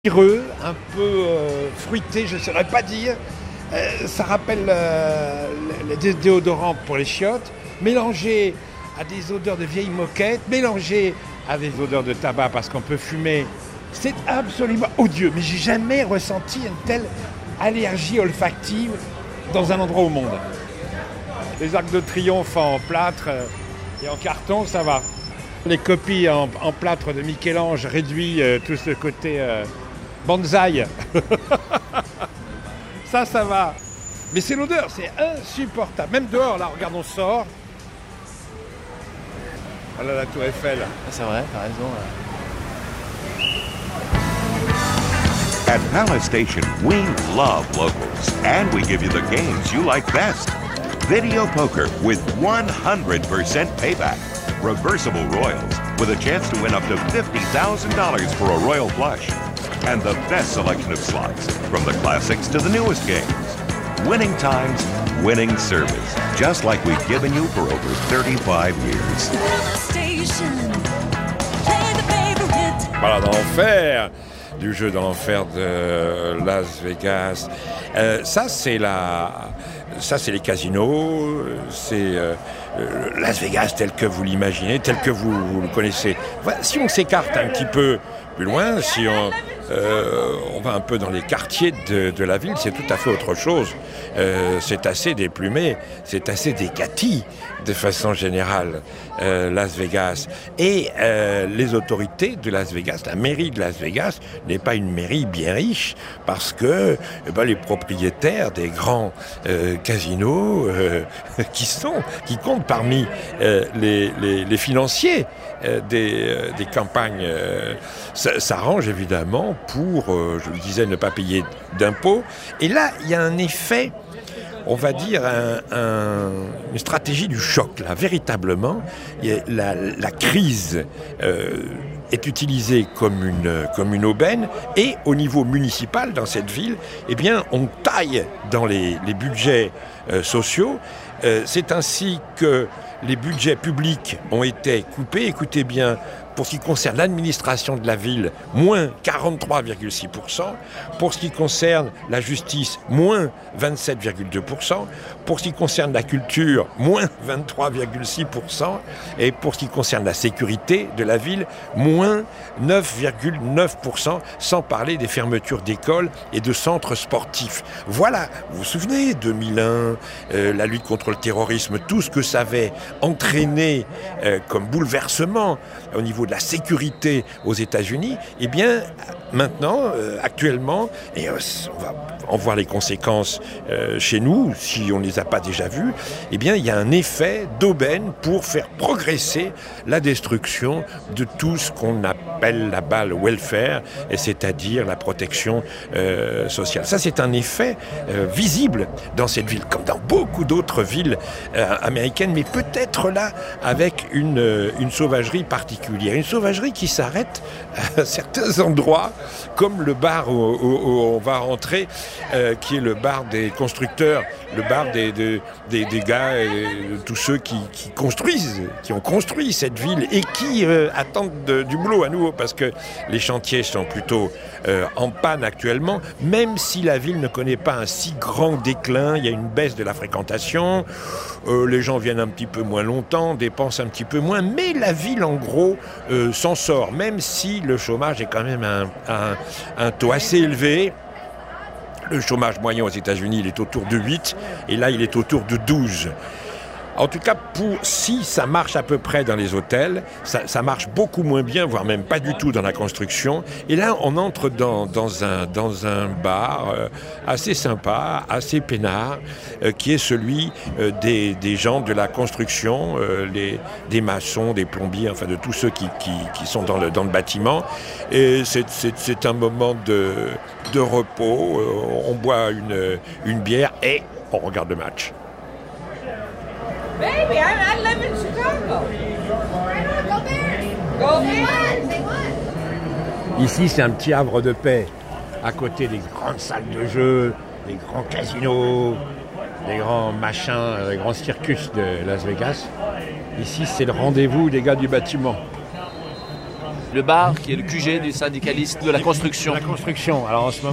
Pireux, un peu fruité, je ne saurais pas dire. Ça rappelle des déodorants pour les chiottes, mélangé à des odeurs de vieilles moquettes, mélangé à des odeurs de tabac parce qu'on peut fumer. C'est absolument odieux, mais j'ai jamais ressenti une telle allergie olfactive dans un endroit au monde. Les arcs de triomphe en plâtre et en carton, ça va. Les copies en plâtre de Michel-Ange réduit tout ce côté bonsaï. Ça va. Mais c'est l'odeur, c'est insupportable. Même dehors, là, regarde, on sort. Voilà la tour Eiffel. C'est vrai, t'as raison. At Palace Station, we love locals, and we give you the games you like best. Video poker with 100% payback. Reversible Royals with a chance to win up to $50,000 for a Royal Flush. And the best selection of slots, from the classics to the newest games. Winning times, winning service, just like we've given you for over 35 years. Voilà, dans l'enfer, du jeu dans l'enfer de Las Vegas. Ça, c'est les casinos, c'est Las Vegas tel que vous l'imaginez, tel que vous le connaissez. Voilà, si on s'écarte un petit peu plus loin, si on va un peu dans les quartiers de la ville, c'est tout à fait autre chose. C'est assez déplumé, c'est assez décati de façon générale, Las Vegas. Et les autorités de Las Vegas, la mairie de Las Vegas n'est pas une mairie bien riche parce que les propriétaires des grands casinos qui comptent parmi les financiers des campagnes s'arrangent évidemment pour, je le disais, ne pas payer d'impôts. Et là, il y a un effet, on va dire, une stratégie du choc. Là, véritablement, la crise est utilisée comme une aubaine. Et au niveau municipal, dans cette ville, eh bien, on taille dans les budgets sociaux. C'est ainsi que les budgets publics ont été coupés. Écoutez bien, pour ce qui concerne l'administration de la ville, moins 43,6%. Pour ce qui concerne la justice, moins 27,2%. Pour ce qui concerne la culture, moins 23,6%. Et pour ce qui concerne la sécurité de la ville, moins 9,9%, sans parler des fermetures d'écoles et de centres sportifs. Voilà, vous vous souvenez, 2001, la lutte contre le terrorisme, tout ce que ça avait entraîné comme bouleversement au niveau de la sécurité aux États-Unis, eh bien, maintenant, actuellement, et on va en voir les conséquences chez nous, si on ne les a pas déjà vues, eh bien, il y a un effet d'aubaine pour faire progresser la destruction de tout ce qu'on appelle là-bas le welfare, et c'est-à-dire la protection sociale. Ça, c'est un effet visible dans cette ville, comme dans beaucoup d'autres villes américaines, mais peut-être là avec une sauvagerie particulière. Une sauvagerie qui s'arrête à certains endroits, comme le bar où on va rentrer, qui est le bar des constructeurs, le bar des gars, tous ceux qui construisent, qui ont construit cette ville et qui attendent du boulot à nouveau, parce que les chantiers sont plutôt en panne actuellement, même si la ville ne connaît pas un si grand déclin. Il y a une baisse de la fréquentation, les gens viennent un petit peu moins longtemps, dépensent un petit peu moins, mais la ville en gros s'en sort, même si le chômage est quand même un taux assez élevé. Le chômage moyen aux États-Unis, il est autour de 8, et là, il est autour de 12. En tout cas, si ça marche à peu près dans les hôtels, ça marche beaucoup moins bien, voire même pas du tout dans la construction. Et là, on entre dans un bar assez sympa, assez peinard, qui est celui des gens de la construction, des maçons, des plombiers, enfin de tous ceux qui sont dans le bâtiment. Et c'est un moment de repos. On boit une bière et on regarde le match. Baby, I live in Chicago. Go Bears. Go Bears. Ici, c'est un petit havre de paix, à côté des grandes salles de jeu, des grands casinos, des grands machins, des grands circus de Las Vegas. Ici, c'est le rendez-vous des gars du bâtiment. Le bar qui est le QG du syndicaliste de la construction. La construction. Alors en ce moment,